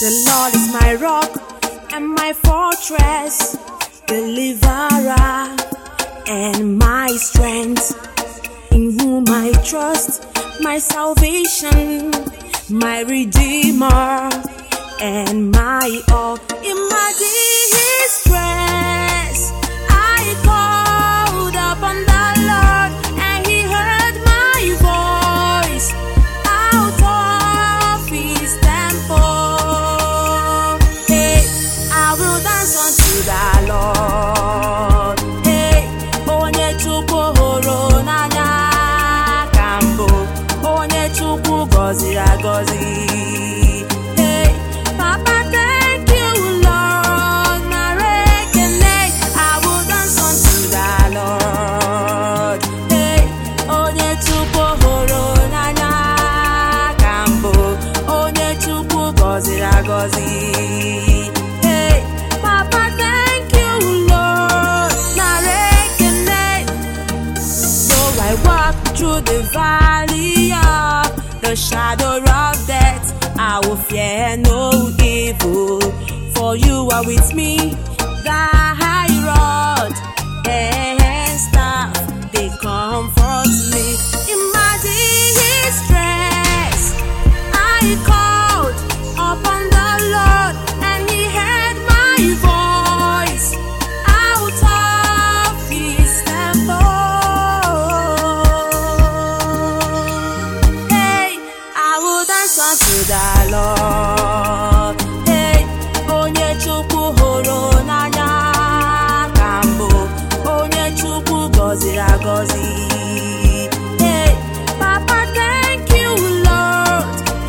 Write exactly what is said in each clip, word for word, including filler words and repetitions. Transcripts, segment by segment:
The Lord is my rock and my fortress, deliverer and my strength, in whom I trust, my salvation, my redeemer and my all. In my distress, I called upon the Lord, and He heard my voice out of His temple. Hey, I will dance unto the Lord. Hey, onye chukwu hụrụ n'anya ka mbụ, onye chukwu gọziri agọzi. Hey, Papa, thank you, Lord. Though I walk through the valley of the shadow of death, I will fear no evil, for you are with me. Thy rod and staff, they comfort me. In my distress, I called upon the Lord, and He heard my voice out of His temple. Hey, I will dance unto the Lord. Hey, onye chukwu hụrụ n'anya ka mbụ, onye chukwu gọziri agọzi. Hey, Papa, thank you, Lord.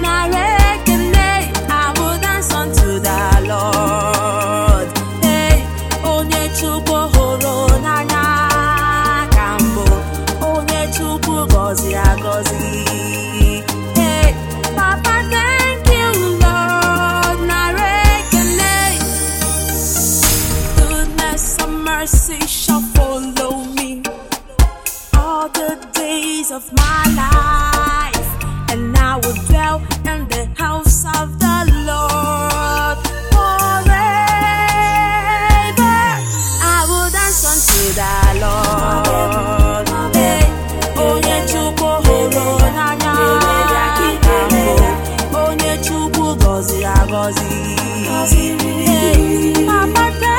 Hey, Papa, thank you, Lord. Goodness and mercy shall follow me all the days of my life, and I will dwell in the house of the Lord forever. I will dance unto the Lord. Hey, onye chukwu hụrụ n'anya ka mbụ, onye chukwu gọziri agọzi. Hey, Papa,